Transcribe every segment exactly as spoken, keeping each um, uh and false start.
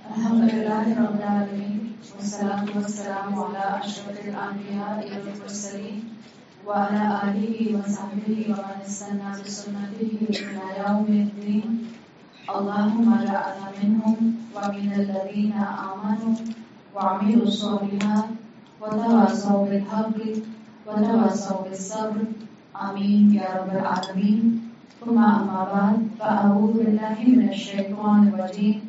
Alhamdulillahi Rabbil Alameen. Wassalatu wassalamu ala ashrafil anbiya'i wal mursalin wa ala alihi wa sahbihi wa man istanna bi sunnatihi ila yawmiddin. Allahumma ja'alna minhum wa minal ladhina amanu wa 'amilus solihat wa tawasaw bil haqqi wa tawasaw bis sabr. Ameen ya Rabbal Alameen. Thumma amma ba'd, fa a'udhu billahi minash shaitanir rajim.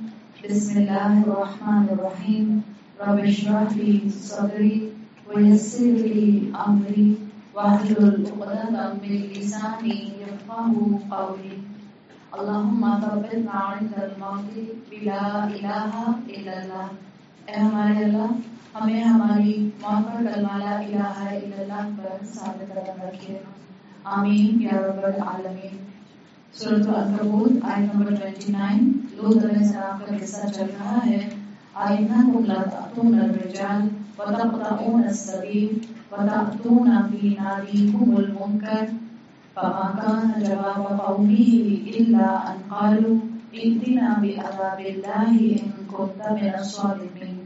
Bismillahirrahmanirrahim. Rabbi shrah li sadri wa yassir li amri wahlul 'uqdatam min lisani yafqahu qawli. Allahumma thabbitna 'inda al-mawti bila ilaha illallah. اے ہمارے اللہ، ہمیں ہماری موت پر کلمہ لا الہ الا اللہ پر ثابت قدم رکھیے. آمین یا رب العالمین. سورۃ العنکبوت آیت نمبر उनतीس. لوط علیہ السلام کا قصہ چل رہا ہے. آئنکم لا تأتون الرجال وتقطعون السبیل وتأتون فی نادیکم المنکر فما كان جواب قومه إلا أن قالوا ائتنا بعذاب الله إن كنت من الصادقين.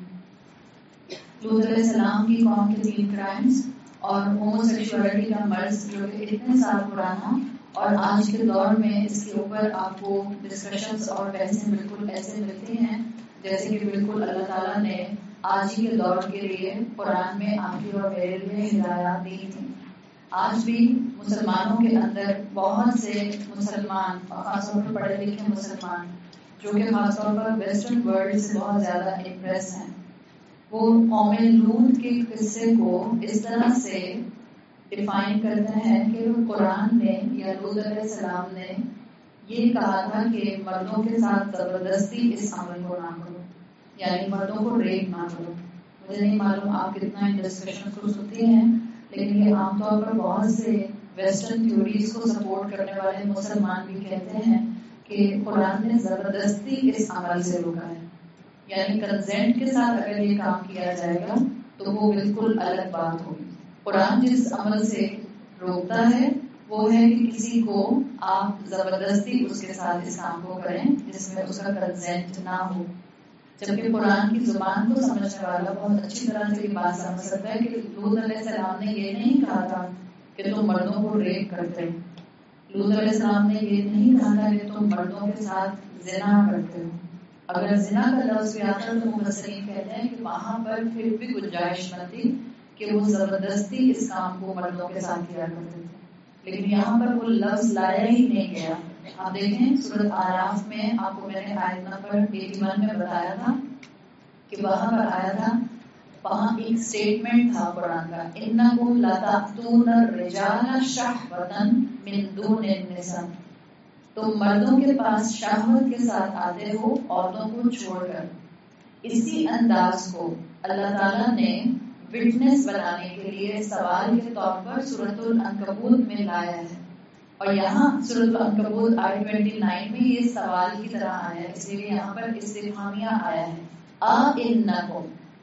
لوط علیہ السلام کی قوم کے تین کرائمز اور ہومو سیکشولیٹی کا مرض جو کہ اتنے سال پرانا، اور آج کے دور میں اس کے اوپر آپ کو ڈسکشنز اور بحثیں بالکل ایسے ملتی ہیں جیسے کہ بالکل اللہ تعالیٰ نے آج ہی کے دور کے لیے قرآن میں آپ کی اور میرے لیے ہدایات دی تھی. آج بھی مسلمانوں کے اندر بہت سے مسلمان، اور خاص طور پر پڑھے لکھے مسلمان جو کہ خاص طور پر ویسٹرن ورلڈ سے بہت زیادہ امپریس ہیں، وہ قوم لوط کے قصے کو اس طرح سے ڈیفائن کرتے ہیں کہ قرآن نے یا لوط علیہ السلام نے یہ کہا تھا کہ مردوں کے ساتھ زبردستی اس عمل کو نہ کرو، یعنی مردوں کو ریپ نہ کرو. مجھے نہیں معلوم آپ کتنا ان ڈسکشن کو سنتے ہیں، لیکن یہ عام طور پر بہت سے ویسٹرن تھیوریز کو سپورٹ کرنے والے مسلمان بھی کہتے ہیں کہ قرآن نے زبردستی اس عمل سے روکا ہے. یعنی کنسینٹ کے ساتھ اگر یہ کام کیا جائے گا تو وہ بالکل الگ بات ہوگی. قرآن جس عمل سے روکتا ہے وہ ہے کہ کسی کو آپ زبردستی اس کے ساتھ اس کام کو کریں جس میں اس کا کنسینٹ نہ ہو. جبکہ قرآن کی زبان کو سمجھنے والا بہت اچھی طرح سے یہ بات سمجھ سکتا ہے کہ لوط علیہ السلام نے یہ نہیں کہا تھا کہ تم مردوں کو ریپ کرتے ہو. لوط علیہ السلام نے یہ نہیں کہا تھا کہ تم مردوں کے ساتھ زنا کرتے ہو. اگر زنا کا لفظ بھی آتا تو مفسرین کہتے ہیں کہ وہاں پر پھر بھی گنجائش نہ تھی کہ وہ زبردستی اس کام کو مردوں کے ساتھ کیا کرتے تھے، لیکن یہاں پر وہ لفظ لایا ہی نہیں گیا. آپ دیکھیں سورۃ اعراف میں آپ کو میں نے آیت نمبر اکیاسی میں بتایا تھا کہ وہاں پر آیا تھا، وہاں ایک سٹیٹمنٹ تھا قرآن کا، انکم لتأتون الرجال شہوۃ من دون النساء. تم مردوں کے پاس شہوت کے ساتھ آتے ہو عورتوں کو چھوڑ کر. اسی انداز کو اللہ تعالیٰ نے وٹنس بنانے کے لیے سوال کے طور پر سورۃ العنکبوت میں لایا ہے، اور یہاں سورۃ العنکبوت آیت انیس میں یہ سوال کی طرح آیا ہے، اس لیے یہاں پر استفہامیہ آیا ہے. آئنکم،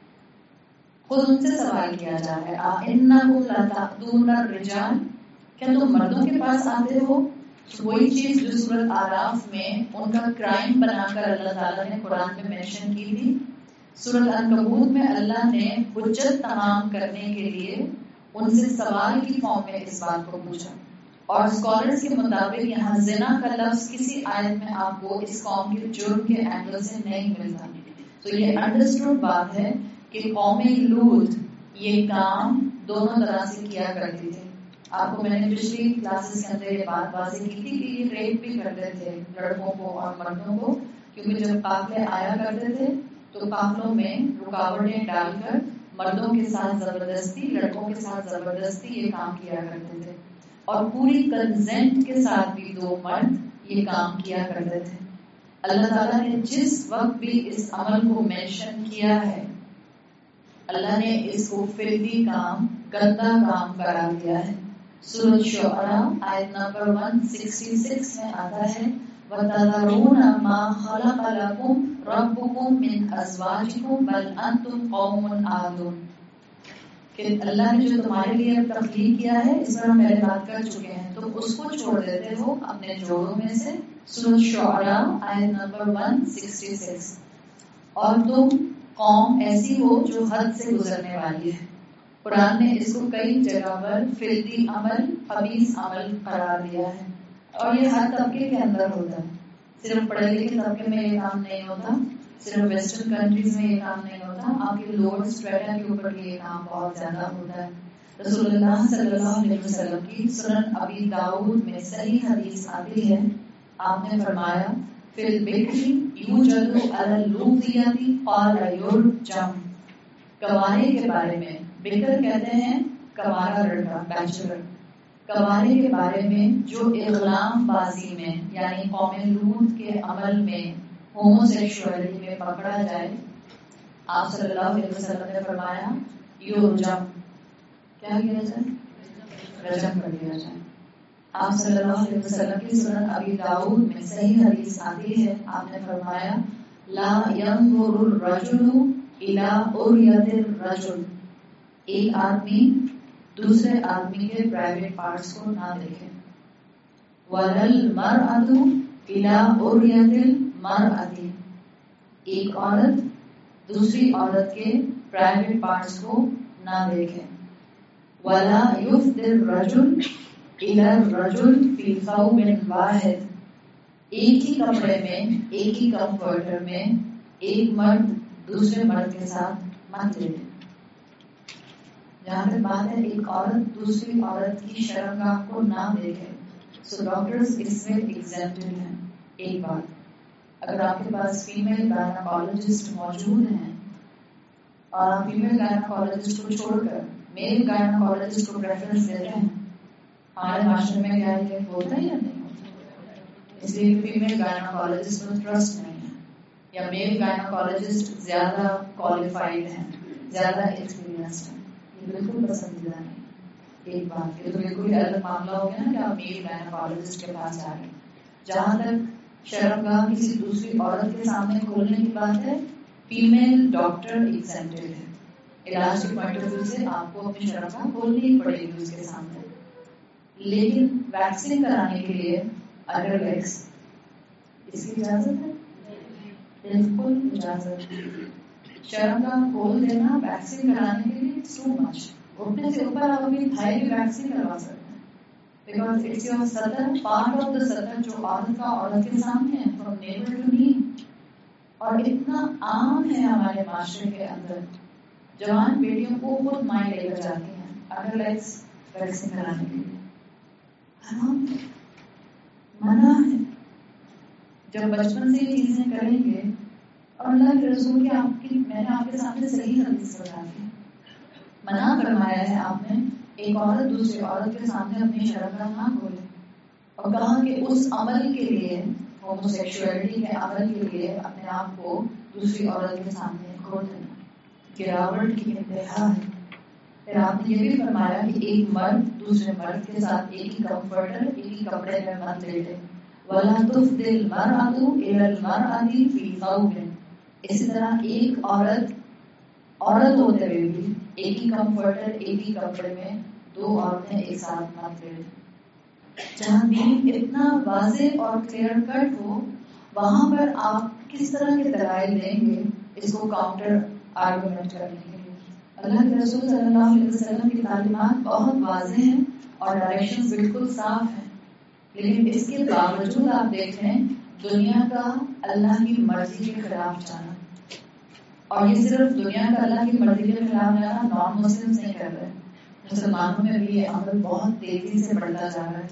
خود ان سے سوال کیا جا رہا ہے، آئنکم لتأتون الرجال، کیا تم مردوں کے پاس آتے ہو؟ وہی چیز جو سورۃ اعراف میں ان کا کرائم بنا کر اللہ تعالیٰ نے قرآن میں مینشن کی تھی، سورۃ العنکبوت میں اللہ نے حجت تمام کرنے کے لیے ان سے سوال کی فارم میں اس بات کو پوچھا. اور اسکالرز کے مطابق یہاں زنا کا لفظ کسی آیت میں آپ کو اس قوم کے جرم کے اینگل سے نہیں ملتا. تو یہ انڈرسٹوڈ بات ہے کہ قوم لوط یہ کام دونوں طرح سے کیا کرتی تھی. آپ کو میں نے پچھلی کلاسز کے اندر یہ بات واضح کی تھی کہ یہ ریپ بھی کرتے تھے لڑکوں کو اور مردوں کو، کیونکہ جب قافلے آیا کرتے تھے تو قافلوں میں رکاوٹیں ڈال کر مردوں کے ساتھ زبردستی، لڑکوں کے ساتھ زبردستی یہ کام کیا کرتے تھے، اور پوری کنسینٹ کے ساتھ بھی دو مرد یہ کام کیا کرتے تھے. اللہ تعالیٰ نے جس وقت بھی اس عمل کو مینشن کیا ہے، اللہ نے اس کو فلدی کام، گندا کام قرار دیا ہے. سورۃ شعراء آیت نمبر ایک سو چھیاسٹھ میں آتا ہے، وَتَذَرُونَ مَا خَلَقَ لَكُمْ رَبُّكُمْ مِنْ أَزْوَاجِكُمْ بَلْ أَنْتُمْ قَوْمٌ عَادُونَ. کہ اللہ نے جو تمہارے لیے تخلیق کیا ہے اس پر ہم پہلے بات کر چکے ہیں، تو اس کو چھوڑ دیتے ہو اپنے جوڑوں میں سے. سورۃ شعراء آیت نمبر ایک سو چھیاسٹھ. اور تم قوم ایسی ہو جو حد سے گزرنے والی ہے. قرآن نے اس کو کئی جگہ پر فلدی عمل، خبیث عمل قرار دیا ہے، اور یہ ہر طبقے کے اندر ہوتا ہے. صرف پڑھے لکھے طبقے میں یہ کام نہیں ہوتا، صرف ویسٹرن کنٹریز میں یہ کام نہیں ہوتا، آپ کے لوور اسٹریٹا کے اوپر بھی یہ کام بہت زیادہ ہوتا ہے. رسول اللہ صلی اللہ علیہ وسلم کی سنن ابی داؤد میں صحیح حدیث آتی ہے، آپ نے فرمایا فی البکری یوجد علی اللوذیۃ قال یرجم. کنوارے کے بارے میں، بکر کہتے ہیں کنوارا لڑکا، بیچلر. کنوارے کے بارے میں جو اغلام بازی میں یعنی قوم لوط کے عمل میں ہومو سیکشولیٹی میں پکڑا جائے، آپ صلی اللہ علیہ وسلم نے فرمایا یرجم، کیا کیا جائے؟ رجم کر دیا جائے. آپ صلی اللہ علیہ وسلم کی سنن ابی داؤد میں صحیح حدیث آتی ہے، آپ نے فرمایا لا ينظر الرجل الى عریۃ الرجل. ایک آدمی دوسرے آدمی کے پرائیویٹ پارٹس کو نہ دیکھے. ولا المرأۃ الى عریۃ المرأۃ. ایک عورت دوسری عورت کے پرائیویٹ پارٹس کو نہ دیکھے. ولا يفضي الرجل الى الرجل في ثوب واحد. ایک ہی کپڑے میں، ایک ہی کمفرٹر میں ایک مرد دوسرے مرد کے ساتھ مت لے. جہاں پہ بات ہے ایک عورت دوسری عورت کی شرمگاہ کو نہ دیکھے، سو ڈاکٹرز اس میں ایگزیمپٹڈ ہیں. ایک بات، اگر آپ کے پاس فیمیل گائنیکالوجسٹ موجود ہیں اور آپ فیمیل گائنیکالوجسٹ کو چھوڑ کر میل گائنیکالوجسٹ کو پریفرنس دیتے ہیں، ہمارے معاشرے میں کیا یہ ہوتا ہے یا نہیں ہوتا؟ اس لیے فیمیل گائنیکالوجسٹ پر ٹرسٹ نہیں ہے، یا میل گائنیکالوجسٹ زیادہ کوالیفائڈ ہیں، زیادہ ایکسپیرینسڈ ہیں. یہ بالکل پسندیدہ نہیں. ایک بات، یہ تو بالکل الگ معاملہ ہو گیا نا کہ آپ میل گائنیکالوجسٹ کے پاس جا رہے ہیں. جہاں تک شرمگاہ کسی دوسری عورت کے سامنے کھولنے کی بات ہے، فیمیل ڈاکٹر ایگزیمپٹڈ ہے. علاج کے پوائنٹ آف ویو سے آپ کو اپنی شرمگاہ کھولنی ہی پڑے گی اس کے سامنے. لیکن ویکسنگ کرانے کے لیے اگر لیگس اس کی اجازت ہے؟ بالکل اجازت ہے. شرمگاہ کھول دینا ویکسنگ کرانے کے لیے ٹو مچ. گھٹنے سے اوپر آپ اپنی تھائی بھی ویکسنگ کروا سکتے ہیں، بیکاز اٹس یور سطر، پارٹ آف دا سطر جو عورت کا عورت کے سامنے ہے، فرام نیبل ٹو نی. اور اتنا عام ہے ہمارے معاشرے کے اندر، جوان بیٹیوں کو خود مائیں لے کر جاتی ہیں اگر لیگس ویکسنگ کرانے کے لیے. حرام ہے، منع ہے. جب بچپن سے یہ چیزیں کریں گے، اور اللہ کے رسول کی آپ کی میں نے آپ کے سامنے صحیح حدیث بتا دی، منع فرمایا ہے آپ نے ایک عورت دوسری عورت کے سامنے اپنی شرمگاہ نہ کھولے، اور کہا کہ اس عمل کے لیے، ہومو سیکشولیٹی کے عمل کے لیے اپنے آپ کو دوسری عورت کے سامنے کھول دینا گراوٹ کی انتہا ہے. پھر آپ نے یہ بھی فرمایا کہ ایک مرد دوسرے مرد کے ساتھ ایک ہی کمفرٹر، ایک ہی کپڑے میں مت لیٹے. وَلَا تُفْضِي الْمَرْأَةُ إِلَى الْمَرْأَةِ فِي ثَوْبٍ. اسی طرح ایک عورت عورت ہوتے ہوئے بھی ایک ہی کمفرٹر، ایک ہی کپڑے میں دو عورتیں ایک ساتھ مت لیٹیں. جہاں دین اتنا واضح اور کلیئر کٹ ہو، وہاں پر آپ کس طرح کے دلائل دیں گے اس کو کاؤنٹر آرگومنٹ کرنے کے لیے؟ اللہ کے رسول صلی اللہ علیہ وسلم کی تعلیمات بہت واضح ہیں اور ڈائریکشن بالکل صاف ہیں، لیکن اس کے باوجود آپ دیکھ لیں دنیا کا اللہ کی مرضی کے خلاف جانا. اور یہ صرف دنیا کا اللہ کی مرضی کے خلاف جانا نان مسلمز نہیں کر رہے، مسلمانوں میں بھی یہ عمل بہت تیزی سے بڑھتا جا رہا ہے.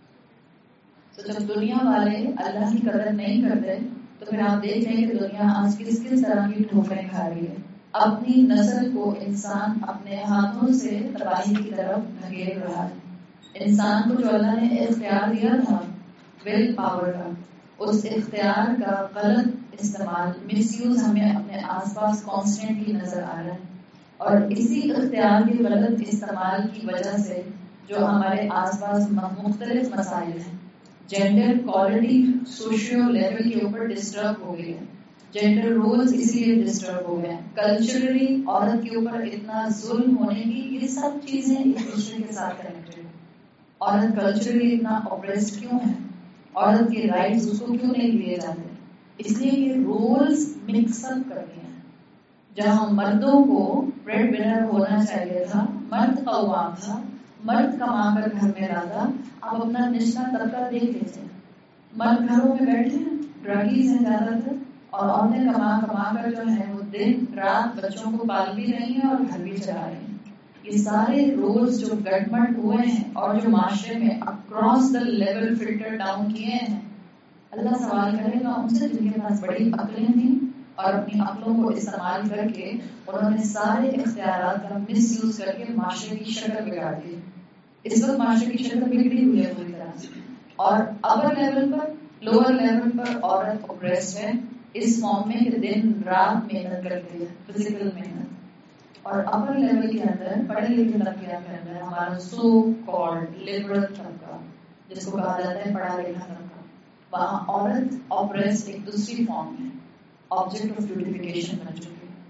تو جب دنیا والے اللہ کی قدر نہیں کرتے تو پھر آپ دیکھ لیں کہ دنیا آج کس کس طرح کی ٹھوکریں کھا رہی ہے. اپنی نسل کو انسان اپنے ہاتھوں سے تباہی کی طرف دھکیل رہا ہے. انسان کو جو اللہ نے اختیار دیا تھا ول پاور کا، اس اختیار کا غلط استعمال، مس یوز ہمیں اپنے آس پاس کانسٹنٹلی نظر آ رہا ہے. اور اسی اختیار کے غلط استعمال کی وجہ سے جو ہمارے آس پاس مختلف مسائل ہیں، جینڈر کوالٹی سوشیو لیول کے اوپر ڈسٹرب ہو گئی ہے، جینڈر رولز اسی لیے ڈسٹرب ہو گئے ہیں، کلچرلی عورت کے اوپر اتنا ظلم ہونے کی یہ سب چیزیں ایک دوسرے کے ساتھ کنیکٹڈ ہیں. عورت کلچرلی اتنا اوپریسڈ کیوں ہے؟ عورت کے رائٹس اس کو کیوں نہیں دیے جاتے؟ اس لیے یہ رولز مکس اپ کر دیا ہیں. جہاں مردوں کو بریڈ ونر ہونا چاہیے تھا، مرد قوام تھا، مرد کما کر گھر میں لاتا، اب اپنا نچلا طبقہ دیکھ لیتے. مرد گھروں میں بیٹھے ہیں، ڈرگیز ہیں زیادہ تر، اور عورتیں کما کما کر جو ہے وہ دن رات بچوں کو پال بھی رہی ہیں اور گھر بھی چلا رہی ہیں. یہ سارے رولز جو گڈمٹ ہوئے ہیں اور جو معاشرے میں across the level filter down کیے ہیں، اللہ سوال کرے گا ان سے جن کے پاس بڑی عقلیں تھیں اور اپنی عقلوں کو استعمال کر کے انہوں نے سارے اختیارات کا مس یوز کر کے معاشرے کی شکل بگاڑ دی. اس وقت معاشرے کی شکل بگڑی ہوئی ہے پوری طرح سے، اور اپر لیول پر لوور لیول پر عورت اوپریس ہے اس فارم میں کہ دن رات محنت کرتی ہے، فزیکل محنت. اور اپر لیول کے اندر پڑھے لکھے طبقے کے اندر ہمارا سو کالڈ لبرل طبقہ جس کو کہا جاتا ہے پڑھا لکھا طبقہ، وہاں عورت اوپریس ایک دوسری فارم میں آبجیکٹ آف بیوٹیفیکیشن بن چکی ہے.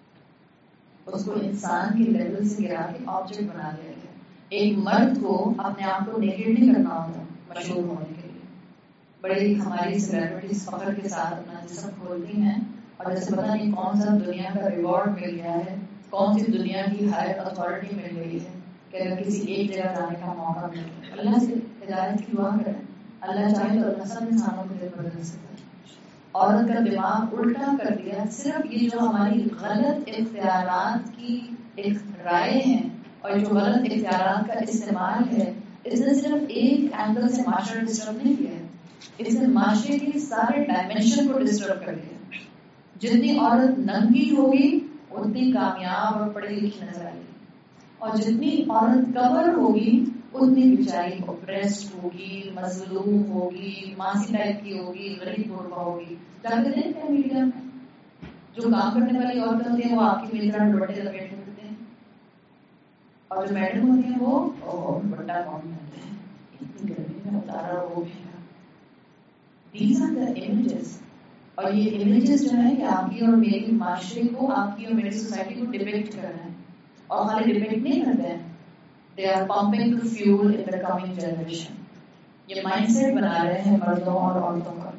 اس کو انسان کے لیول سے گرا کے آبجیکٹ بنا دیا گیا. ایک مرد کو اپنے آپ کو نیکیڈ نہیں کرنا ہوتا مشہور ہونے کے لیے. بڑی ہماری سیلیبریٹیز فخر کے ساتھ اپنا جسم کھولتی ہیں اور جیسے پتہ نہیں کون سا دنیا کا ریوارڈ مل گیا ہے، کون سی دنیا کی ہائر اتھارٹی مل گئی ہے کہ اگر کسی ایک جگہ جانے کا موقع مل گیا. اللہ سے ہدایت کی دعا کریں، اللہ چاہے تو اللہ سب انسانوں کو دل بدل سکتا ہے. عورت کا دماغ الٹا کر دیا. صرف یہ جو ہماری غلط اختیارات کی ایک رائے ہیں اور جو غلط اختیارات کا استعمال ہے، اس نے صرف ایک اینگل سے معاشرہ ڈسٹرب نہیں کیا ہے، اس نے معاشرے کے سارے ڈائمینشن کو ڈسٹرب کر دیا. جتنی عورت ننگی ہوگی اتنی کامیاب اور پڑھی لکھی نظر آئے گی، اور جتنی عورت کور ہوگی اتنی بیچاری اوپریسڈ ہوگی، مظلوم ہوگی، ماسی ٹائپ کی ہوگی، غریب غربا ہوگی. جا کے دیکھتے ہیں میڈیا میں جو کام کرنے والی عورتیں ہوتی ہیں وہ آپ کی میرا دوپٹے لپیٹے ہوتے ہیں، اور جو میڈم ہوتی ہیں وہ دوپٹہ کون پہنتے ہیں، اتنی گرمی میں اتارا وہ بھی. These are the images. اور یہ امیجز جو ہے کہ آپ کی اور میری معاشرے کو، آپ کی اور میری سوسائٹی کو ڈپکٹ کر رہے ہیں، اور خالی ڈپکٹ نہیں کرتے ہیں، they are pumping the fuel in the coming generation. یہ مائنڈ سیٹ بنا رہے ہیں مردوں اور عورتوں کا.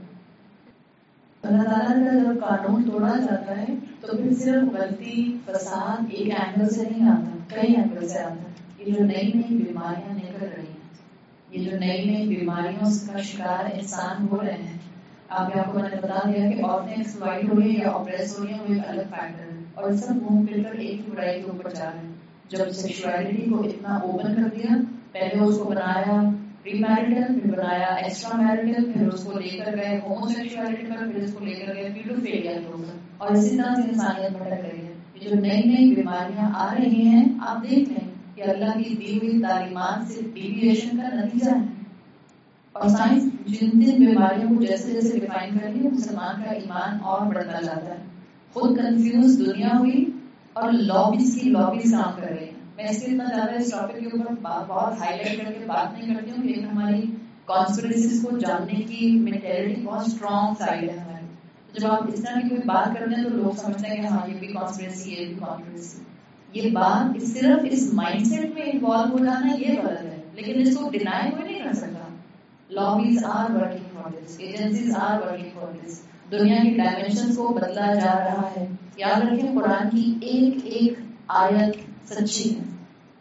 اللہ تعالیٰ کا جب قانون توڑا جاتا ہے تو پھر صرف غلطی فساد ایک اینگل سے نہیں آتا، کئی اینگل سے آتا ہے. یہ جو نئی نئی بیماریاں نکل رہی ہیں، یہ جو نئی نئی بیماریوں کا شکار انسان ہو رہے ہیں، آپ آپ کو میں نے بتا دیا کہ عورتیں ایکسپلائٹ ہو رہی ہیں یا آپریس ہو رہی ہیں، وہ ایک الگ فیکٹر ہے، اور سب گھوم پھر کر ایک ہی برائی کے اوپر جا رہے ہیں. جب سیکشوالٹی کو اتنا اوپن کر دیا، پہلے اس کو بنایا پری میرٹل، پھر بنایا ایکسٹرا میرٹل، پھر اس کو لے کر گئے ہومو سیکشوالٹی پر، پھر اس کو لے کر گئے پیڈوفیلیا کے اوپر، اور اسی طرح سے انسانیت بھٹک رہی ہے. یہ جو نئی نئی بیماریاں آ رہی ہیں، آپ دیکھ لیں کہ اللہ کی دی ہوئی تعلیمات سے ڈیویشن کا نتیجہ ہے. اور سائنس جن جن بیماریوں کو جیسے جیسے ڈیفائن کر رہی ہے، مسلمان کا ایمان اور بڑھتا جاتا ہے. خود کنفیوز دنیا ہوئی اور لابیز کی لابیز کام کر رہی ہیں. میں اس کے اتنا زیادہ اس ٹاپک کے اوپر بہت ہائی لائٹ کر کے بات نہیں کرتی ہوں، لیکن ہماری کانسپریسیز کو جاننے کی مینٹیلٹی بہت اسٹرانگ سائڈ ہے ہماری. جب آپ اس طرح کی کوئی بات کرتے ہیں تو لوگ سمجھتے ہیں کہ ہاں یہ بھی کانسپریسی، یہ بھی کانسپریسی. یہ بات صرف اس مائنڈ سیٹ میں انوالو ہو جانا یہ غلط ہے، لیکن اس کو ڈینائی کوئی نہیں کر سکتا. Lobbies are working for this. Agencies are working for this. دنیا کی ڈائمینشنز کو بدلا جا رہا ہے. یاد رکھیں قرآن کی ایک ایک آیت سچی ہے.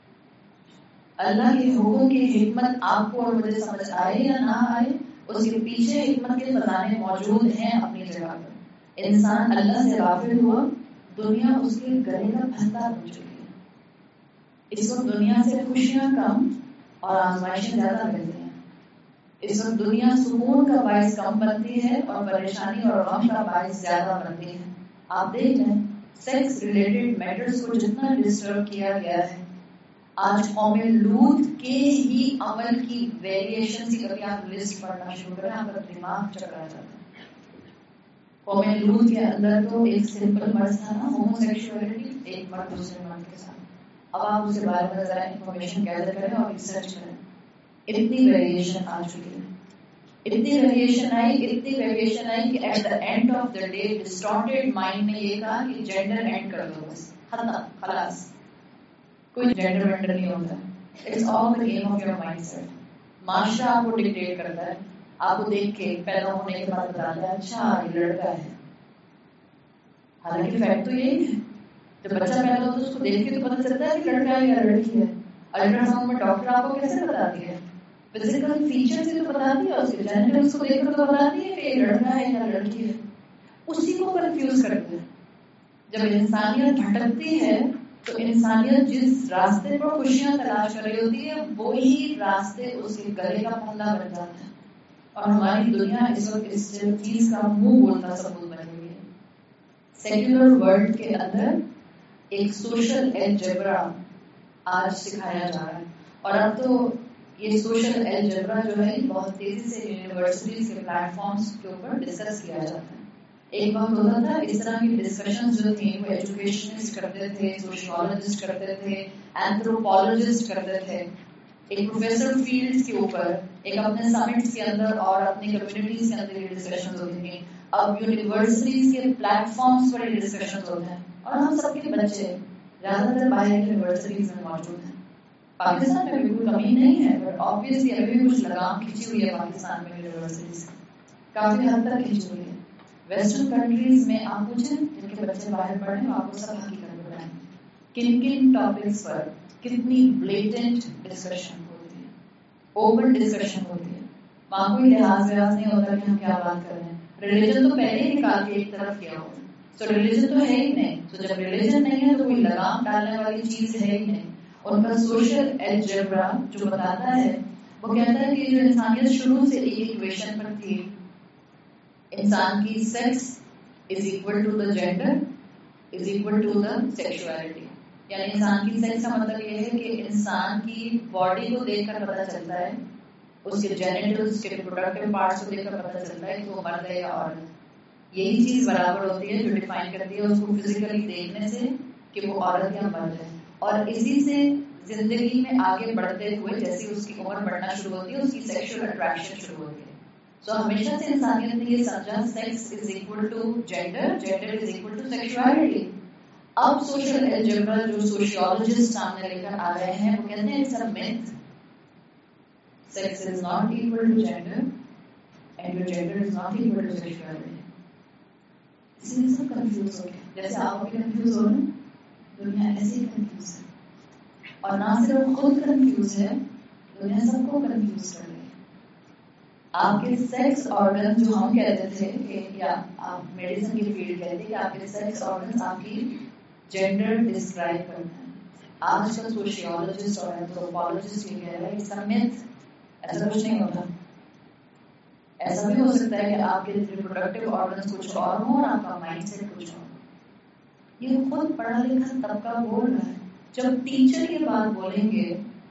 اللہ کے حکم کی حکمت آپ کو اور مجھے سمجھ آئے یا نہ آئے، اس کے پیچھے حکمت کے خزانے موجود ہیں اپنی جگہ پر. انسان اللہ سے غافل ہوا، دنیا اس کے گلے کا پھندا بن چکی ہے. اس وقت دنیا سے خوشیاں کم اور آزمائشیں زیادہ ملتی ہیں. اس وقت دنیا سکون کا باعث کم بنتی ہے اور پریشانی اور غم کا باعث زیادہ بنتی ہے. آپ دیکھ لیں سیکس ریلیٹڈ میٹرز کو جتنا ڈسٹرب کیا گیا ہے، آج قوم لوط کے ہی عمل کی ویریشن کی کبھی آپ لسٹ پڑھنا شروع کریں، آپ کا دماغ چکرا جاتا ہے. قوم لوط کے اندر تو ایک سمپل مرض تھا نا، ہومو سیکشوالٹی، ایک مرد دوسرے مرد کے ساتھ. اب آپ اس کے بارے میں ذرا انفارمیشن گیدر کریں اور ریسرچ کریں. اتنی ویریشن آ چکی ہے، اتنی ویریشن آئی اتنی ویریشن آئی کہ at the end of the day distorted mind نے یہ کہا کہ جینڈر اینڈ کر دو، بس ختم، خلاص کوئی جینڈر وینڈر نہیں ہوتا. It's all the game of your mind set. معاشرہ آپ کو ڈکٹیٹ کرتا ہے. آپ کو دیکھ کے پیدا ہونے کے بعد بتاتا ہے اچھا یہ لڑکا ہے، حالانکہ فیکٹ تو یہی ہے. جب بچہ پیدا ہوتا ہے اس کو دیکھ کے تو پتہ چلتا ہے کہ لڑکا ہے یا لڑکی ہے. الٹرا ساؤنڈ میں ڈاکٹر آپ کو کیسے بتاتی ہے؟ فزیکل فیچر سے تو بتاتی ہے، اس کے جینیٹلز کو دیکھ کر تو بتاتی ہے کہ یہ لڑکا ہے یا لڑکی ہے. اسی کو کنفیوز کرتے ہیں. جب انسانیت بھٹکتی ہے تو انسانیت جس راستے پر خوشیاں تلاش کر رہی ہوتی ہے وہی راستے اس کے گلے کا پھندا بن جاتا ہے. اور ہماری دنیا اس وقت اس چیز کا منہ بولتا ثبوت بن گئی ہے. سیکولر ورلڈ کے اندر ایک سوشل الجبرا آج سکھایا جا رہا ہے، اور اب تو یہ سوشل الجبرا جو ہے بہت تیزی سے یونیورسٹیز کے پلیٹ فارمز کے اوپر ڈسکس کیا جاتا ہے. ایک وقت ہوتا تھا اس طرح کی ڈسکشن جو تھیں وہ ایجوکیشنسٹ کرتے تھے، سوشیولوجسٹ کرتے تھے، اینتھروپولوجسٹ کرتے تھے. ایک پروفیسر فیلڈز کے اوپر ایک اپنے سمٹس کے اندر اور اپنی کمیونٹیز کے اندر یہ ڈسکشن ہوتی تھیں. اب یونیورسٹیز کے پلیٹ فارمز پر یہ ڈسکشن ہوتے ہیں اور ہم سب کے بچے زیادہ تر باہر یونیورسٹیز میں موجود ہیں. پاکستان میں بھی کوئی کمی نہیں ہے، بٹ آبویسلی ابھی بھی کچھ لگام کھینچی ہوئی ہے پاکستان میں یونیورسٹیز کافی حد تک کھینچی ہوئی ہے. ویسٹرن کنٹریز میں آپ پوچھیں جن کے بچے باہر پڑھیں وہ آپ کو سب حقیقت بتائیں کن کن ٹاپکس پر کتنی بلیٹنٹ ڈسکشن ہوتی ہے، اوپن ڈسکشن ہوتی ہے. وہاں کوئی لحاظ وحاظ نہیں ہوتا کہ ہم کیا بات کر رہے ہیں. ریلیجن تو پہلے ہی نکال کے ایک طرف کیا ہوتا ہے. سو ریلیجن تو ہے ہی نہیں. تو جب ریلیجن نہیں ہے تو کوئی لگام ڈالنے والی چیز ہے ہی نہیں. ان کا سوشل الجبرا جو بتاتا ہے وہ کہتا ہے کہ جو انسانیت شروع سے ایک ایکویشن پر تھی، انسان کی sex is equal to the gender is equal to the sexuality. یعنی انسان کی سیکس کا مطلب یہ ہے کہ انسان کی باڈی کو دیکھ کر پتہ چلتا ہے، اس کے جینیٹلز کے ریپروڈکٹیو پارٹس کو دیکھ کر پتہ چلتا ہے کہ وہ مرد ہے یا عورت. یہی چیز برابر ہوتی ہے جو ڈیفائن کرتی ہے اس کو فزیکلی دیکھنے سے کہ وہ عورت یا مرد ہے. اور اسی سے زندگی میں آگے بڑھتے ہوئے جیسے اس کی عمر بڑھنا شروع ہوتی ہے اس کی سیکشل اٹریکشن شروع ہوتی ہے. سو so, ہمیشہ سے انسانیت نے یہ سمجھا sex is equal to gender, gender is equal to sexuality. اب سوشل الجبرا جو سوشیولوجسٹ سامنے لے کر آ رہے ہیں وہ کہتے ہیں it's a myth. Sex is not equal to gender and your gender is not equal to sexuality. اس لیے سب کنفیوز ہو گئے، جیسے آپ بھی کنفیوز ہو رہے ہیں، دنیا ایسے ہی کنفیوز ہے. اور نہ صرف خود کنفیوز ہے، دنیا سب کو کنفیوز کر رہی ہے. آپ کے سیکس آرگن جو ہم کہتے تھے کہ یا آپ میڈیسن کی فیلڈ کہتے ہیں کہ آپ کے سیکس آرگن آپ کی جینڈر ڈسکرائب کرتے ہیں. آج کا سوشیولوجسٹ اور اینتھروپولوجسٹ یہ کہہ رہا ہے اس کا میتھ ایسا کچھ نہیں ہوتا. ایسا بھی ہو سکتا ہے کہ آپ کے ریپروڈکٹیو آرگنز کچھ اور ہوں اور آپ کا مائنڈ سیٹ کچھ اور. یہ خود پڑھا لکھا طبقہ بول رہا ہے. جب ٹیچر یہ بات بولیں گے،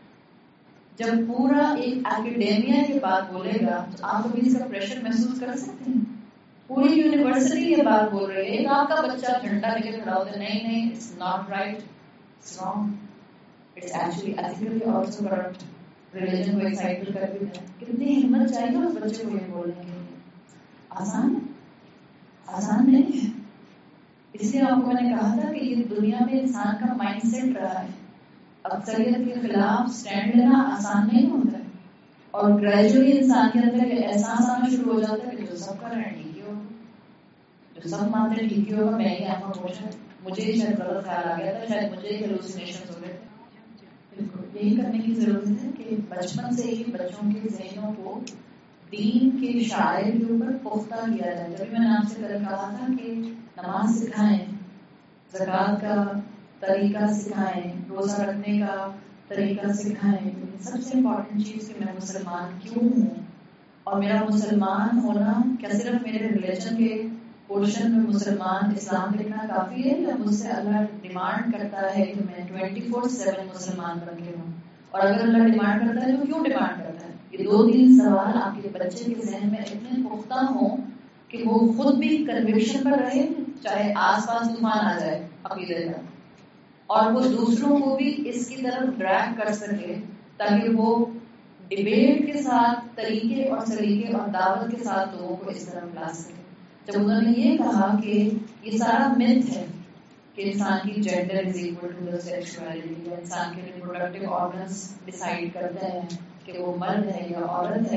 جب پورا ایک اکیڈیمیا یہ بات بولے گا تو آپ کبھی اس کا پریشر محسوس کر سکتے ہیں. پوری یونیورسٹی یہ بات بول رہی ہے، ایک آپ کا بچہ جھنڈا لے کے کھڑا ہوتا ہے نہیں نہیں it's not right, it's wrong, it's actually ethically also corrupt. Religion کو ایکسائٹل کر بھی ہے. کتنی ہمت چاہیے اس بچے کو یہ بولنے کے لیے. آسان آسان نہیں ہے. اس لیے آپ کو میں نے کہا تھا کہ یہ دنیا میں انسان کا مائنڈ سیٹ رہا ہے. اکثریت کے خلاف سٹینڈ لینا آسان نہیں ہوتا ہے، اور گریجولی انسان کے اندر یہ احساس آنا شروع ہو جاتا ہے کہ جو سب کر رہے ہیں ٹھیک ہی ہوگا، جو سب مانتے ہیں ٹھیک ہی ہوگا، میں ہی ایسا پوچھا مجھے ہی شاید غلط خیال آ گیا تھا، شاید مجھے ہی ہیلوسینیشن ہو گئے تھے. بالکل یہی کرنے کی ضرورت ہے کہ بچپن سے ہی بچوں کے ذہنوں کو دین کے شاعر کے اوپر پختہ کیا جائے. جبھی میں نے آپ سے کل کہا تھا کہ نماز سکھائیں، زکوٰۃ کا طریقہ سکھائیں، روزہ رکھنے کا طریقہ سکھائیں. سب سے امپورٹنٹ چیز کہ میں مسلمان کیوں ہوں، اور میرا مسلمان ہونا کیا صرف میرے ریلیجن کے پورشن میں مسلمان اسلام لکھنا کافی ہے، یا مجھ سے اللہ ڈیمانڈ کرتا ہے کہ میں ٹوینٹی فور سیون مسلمان بن کے ہوں؟ اور اگر اللہ ڈیمانڈ کرتا ہے تو کیوں ڈیمانڈ کرتا ہے؟ یہ دو تین سوال آپ کے بچے کے ذہن میں اتنے پختہ ہوں کہ وہ خود بھی کنوکشن پر رہے، چاہے آس پاس طوفان آ جائے عقیدے کا، اور وہ دوسروں کو بھی اس کی طرف ڈریگ کر سکے تاکہ وہ ڈیبیٹ کے ساتھ طریقے اور سلیقے اور دعوت کے ساتھ لوگوں کو اس طرف لا سکے. جب انہوں نے یہ کہا کہ یہ سارا myth ہے کہ انسان کی gender is equal to the sexuality, یا انسان کے ریپروڈکٹیو آرگنز ڈیسائیڈ کرتے ہیں کہ وہ مرد ہے یا عورت ہے،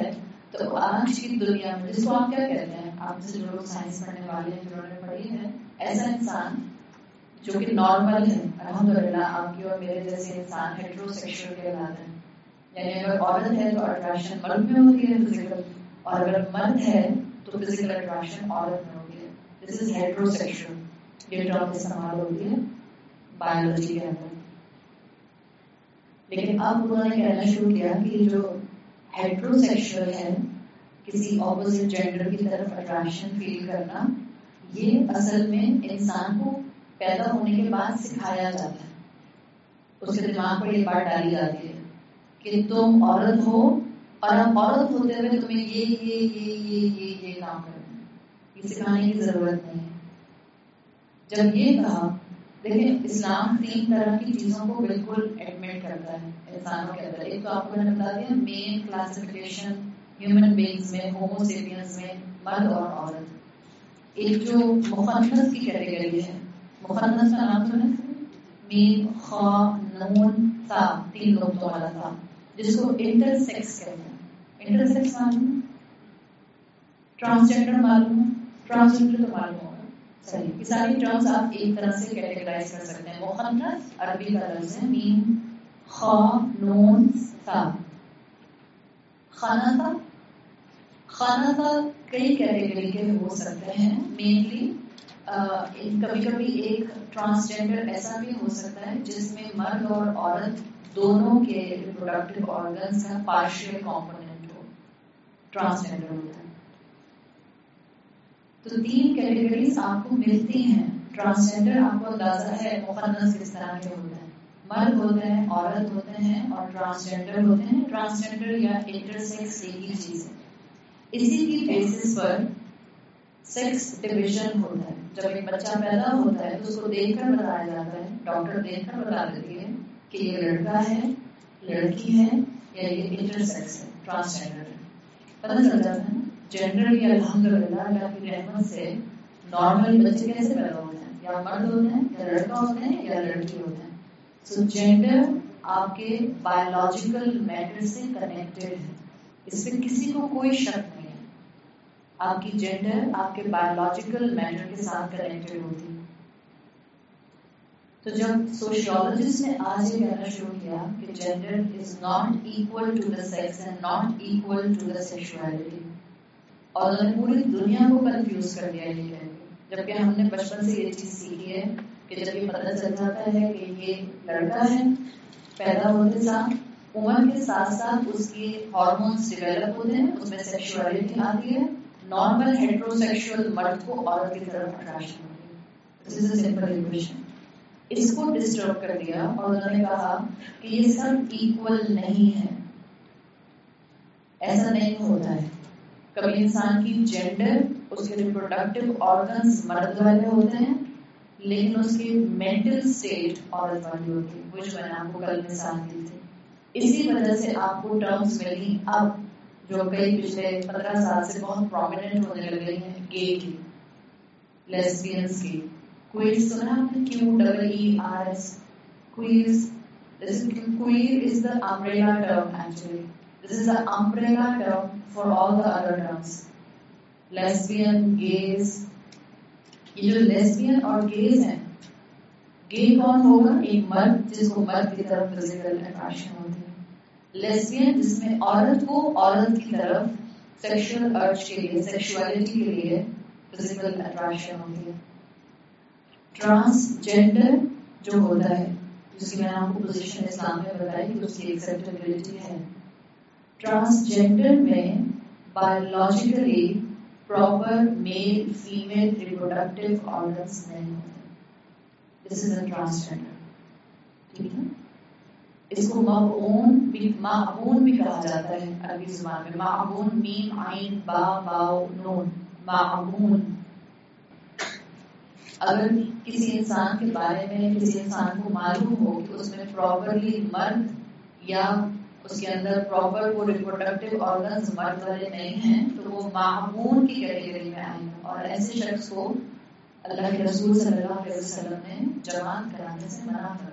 تو آج کی دنیا میں جس کو آپ کیا کہتے ہیں، آپ سے جو لوگ سائنس پڑھنے والے ہیں، جنہوں نے پڑھی ہے، ایسا انسان جو کہ نارمل ہے، الحمدللہ آپ کی اور میرے جیسے انسان ہیٹرو سیکشل کہلاتے ہیں. یعنی اگر عورت ہے تو اٹریکشن مرد میں ہوتی ہے فزیکل، اور اگر مرد ہے تو فزیکل اٹریکشن عورت میں ہوتی ہے. دس از ہیٹرو سیکشل. یہ ٹرم استعمال ہوتی ہے بایولوجی کے اندر. لیکن اب انہوں نے کہنا شروع کیا کہ جو ہیٹرو سیکشل ہے، کسی اپوزٹ جینڈر کی طرف اٹریکشن فیل کرنا، یہ اصل میں انسان کو پیدا ہونے کے بعد سکھایا جاتا ہے. اس کے دماغ پر یہ بات ڈالی جاتی ہے کہ تم عورت ہو اور اب عورت ہوتے ہوئے تمہیں یہ یہ یہ یہ یہ یہ کام کرنا ہے. یہ سکھانے کی ضرورت نہیں ہے. جب یہ کہا، دیکھیں اسلام تین طرح کی چیزوں کو بالکل ایڈمٹ کرتا ہے انسانوں کے اندر. ایک تو آپ کو میں نے بتا دیا مین کلاسیفیکیشن ہیومن بینگز میں، ہومو سیپینز میں، مرد اور عورت. ایک جو مخنث کی کیٹیگری ہے، مخنث کا نام سنا ہے؟ میم، خا، نون، تا، تین نقطوں والا تھا، جس کو انٹر سیکس کہتے ہیں. انٹر سیکس معلوم، ٹرانسجینڈر معلوم، ٹرانسجینڈر تو معلوم ہوگا. صحیح. یہ ساری ٹرمز آپ ایک طرح سے کیٹیگرائز کر سکتے ہیں. مخنث عربی کا لفظ ہے، میم، خا، نون، تا. خانثہ، خانثہ کئی کیٹیگری کے ہو سکتے ہیں. مینلی کبھی کبھی ایک ٹرانسجینڈر ایسا بھی ہو سکتا ہے جس میں مرد اور عورت دونوں کے ریپروڈکٹیو آرگنز کا پارشل کمپوننٹ ہو، ٹرانسجینڈر ہوتا ہے. تو تین کیٹیگریز آپ کو ملتی ہیں. ٹرانسجینڈر آپ کو اندازہ ہے مخنث کس طرح کے ہوتے ہیں، مرد ہوتے ہیں، عورت ہوتے ہیں، اور ٹرانسجینڈر ہوتے ہیں. ٹرانسجینڈر یا انٹرسیکس ایک ہی چیز ہے. اسی کی بیسس پر سیکس ڈویژن ہوتا ہے. جب ایک بچہ پیدا ہوتا ہے تو اس کو دیکھ کر بتایا جاتا ہے، ڈاکٹر دیکھ کر بتا دیتی ہے کہ یہ لڑکا ہے، لڑکی ہے، یا یہ انٹرسیکس ہے، ٹرانسجینڈر ہے. پتہ چل جاتا ہے. جنرلی الحمدللہ اللہ کی رحمت سے نارمل بچے کیسے پیدا ہوتے ہیں، یا مرد ہوتے ہیں، یا لڑکا ہوتے ہیں، یا لڑکی ہوتے ہیں. سو جینڈر آپ کے بایولوجیکل میٹر سے کنیکٹڈ ہے. اس پہ کسی کو کوئی شک نہیں ہے. آپ کی جینڈر آپ کے بایولوجیکل میٹر کے ساتھ کنیکٹڈ ہوتی ہے. تو جب سوشیولوجسٹ نے آج یہ کہنا شروع کیا کہ gender is not equal to the sex and not equal to the sexuality, اور انہوں نے پوری دنیا کو کنفیوز کر دیا یہ کہہ کے، جبکہ ہم نے بچپن سے یہ چیز سیکھی ہے کہ جب یہ پتہ چل جاتا ہے کہ یہ لڑکا ہے، پیدا ہوتے ساتھ عمر کے ساتھ ساتھ اس کے ہارمونس ڈیولپ ہوتے ہیں، اس میں سیکشوالٹی آتی ہے. نارمل ہیٹرو سیکشل مرد کو عورت کی طرف اٹریکشن ہوتی ہے. This is a simple equation. اس کو ڈسٹرب کر دیا اور انہوں نے کہا کہ یہ سب ایکول نہیں ہے، ایسا نہیں ہوتا ہے. کبھی انسان کی جینڈر، اس کے ریپروڈکٹیو آرگنز مرد والے ہوتے ہیں، لیکن اس کی مینٹل سٹیٹ عورت والی ہوتی ہے، وہ جو میں نے آپ کو کل مثال دی تھی. اسی وجہ سے آپ کو ٹرمز ملی اب جو کئی پچھلے پندرہ سال سے بہت پرومیننٹ ہونے لگے ہیں، گے کی، لیسبینس کی. کوئر سنا آپ نے؟ Q double E R S, queers. Queer is the umbrella term actually. This is the umbrella term for all the other terms. Lesbian, gays. یہ جو lesbian اور gays ہیں، گے کون ہوگا؟ ایک مرد جس کو مرد کی طرف فزیکل اٹریکشن ہوتی ہے. لیسبین جس میں عورت کو عورت کی طرف سیکشل ارج کے لیے، سیکشوالٹی کے لیے فزیکل اٹریکشن ہوتی ہے. ٹرانسجینڈر جو ہوتا ہے، جس کی میں نے آپ کو پوزیشن اسلام میں بتائی کہ اس کی ایکسیپٹیبلٹی ہے. ٹرانسجینڈر میں biologically proper male female reproductive organs نہیں ہوتے. This is a transgender. ٹھیک ہے. اس کو مابعون بھی مابعون بھی کہا جاتا ہے عربی زبان میں. مابعون، میم، عین، با، باؤ، نون. مابعون. اگر کسی انسان کے بارے میں کسی انسان کو معلوم ہو کہ اس میں پراپرلی مرد یا اس کے اندر پراپر وہ ریپروڈکٹیو آرگنز مرد والے نہیں ہیں تو وہ معمون کی کیٹیگری میں آئے گا، اور ایسے شخص کو اللہ کے رسول صلی اللہ علیہ وسلم نے جوان کرانے سے منع کر